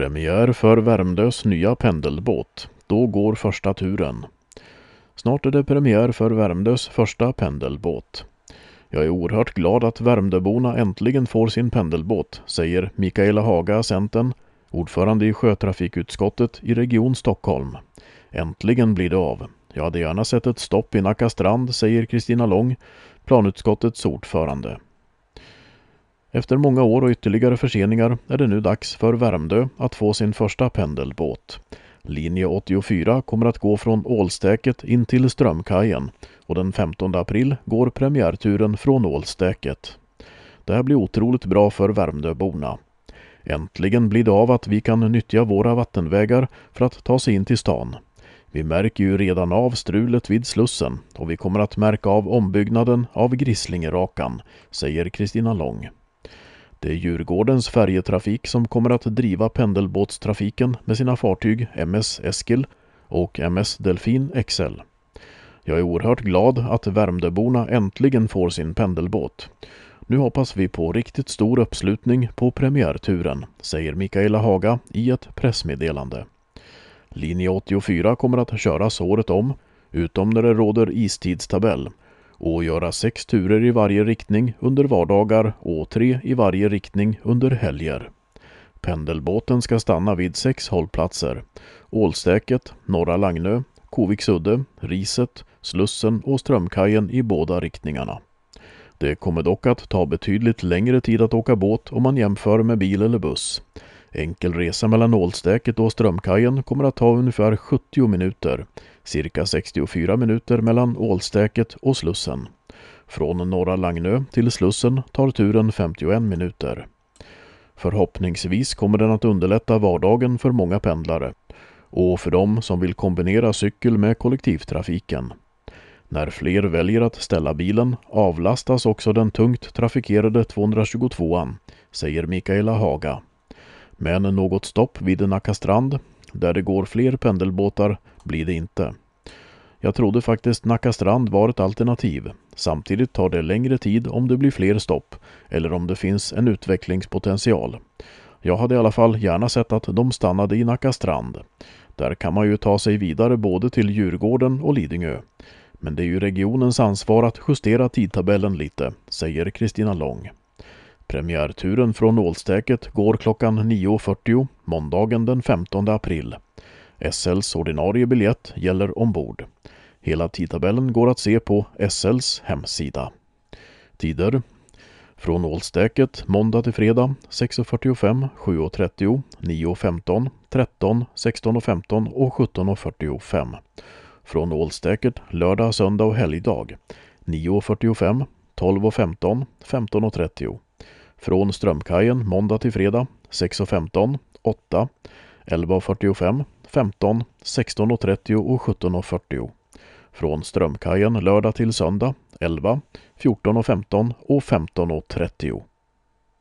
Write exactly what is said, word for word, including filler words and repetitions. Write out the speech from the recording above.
Premiär för Värmdös nya pendelbåt. Då går första turen. Snart är det premiär för Värmdös första pendelbåt. Jag är oerhört glad att Värmdöborna äntligen får sin pendelbåt, säger Mikaela Haga, Centern, ordförande i sjötrafikutskottet i Region Stockholm. Äntligen blir det av. Jag hade gärna sett ett stopp i Nacka strand, säger Kristina Lång, planutskottets ordförande. Efter många år och ytterligare förseningar är det nu dags för Värmdö att få sin första pendelbåt. Linje åttiofyra kommer att gå från Ålstäket in till Strömkajen och den femtonde april går premiärturen från Ålstäket. Det här blir otroligt bra för Värmdöborna. Äntligen blir det av att vi kan nyttja våra vattenvägar för att ta sig in till stan. Vi märker ju redan av strulet vid Slussen och vi kommer att märka av ombyggnaden av Grislingerakan, säger Kristina Lång. Det är Djurgårdens färjetrafik som kommer att driva pendelbåtstrafiken med sina fartyg M S Eskil och M S Delfin X L. Jag är oerhört glad att Värmdöborna äntligen får sin pendelbåt. Nu hoppas vi på riktigt stor uppslutning på premiärturen, säger Mikaela Haga i ett pressmeddelande. Linje åttiofyra kommer att köras året om, utom när det råder istidstabell, och göra sex turer i varje riktning under vardagar och tre i varje riktning under helger. Pendelbåten ska stanna vid sex hållplatser: Ålstäket, Norra Lagnö, Koviksudde, Riset, Slussen och Strömkajen i båda riktningarna. Det kommer dock att ta betydligt längre tid att åka båt om man jämför med bil eller buss. Enkel resa mellan Ålstäket och Strömkajen kommer att ta ungefär sjuttio minuter, cirka sextiofyra minuter mellan Ålstäket och Slussen. Från Norra Lagnö till Slussen tar turen femtioen minuter. Förhoppningsvis kommer den att underlätta vardagen för många pendlare och för dem som vill kombinera cykel med kollektivtrafiken. När fler väljer att ställa bilen avlastas också den tungt trafikerade tvåhundratjugotvåan, säger Mikaela Haga. Men något stopp vid Nacka strand, där det går fler pendelbåtar, blir det inte. Jag trodde faktiskt Nacka strand var ett alternativ. Samtidigt tar det längre tid om det blir fler stopp eller om det finns en utvecklingspotential. Jag hade i alla fall gärna sett att de stannade i Nacka strand. Där kan man ju ta sig vidare både till Djurgården och Lidingö. Men det är ju regionens ansvar att justera tidtabellen lite, säger Kristina Lång. Premiärturen från Ålstäket går klockan nio fyrtio måndagen den femtonde april. S L:s ordinarie biljett gäller ombord. Hela tidtabellen går att se på S L:s hemsida. Tider: från Ålstäket måndag till fredag sex fyrtiofem, sju trettio, nio femton, tretton, sexton femton och sjutton fyrtiofem. Från Ålstäket lördag, söndag och helgdag nio fyrtiofem, tolv femton, femton trettio. Från Strömkajen måndag till fredag sex femton, åtta, elva fyrtiofem, femton, sexton trettio och sjutton fyrtio. Från Strömkajen lördag till söndag elva, fjorton femton och femton trettio.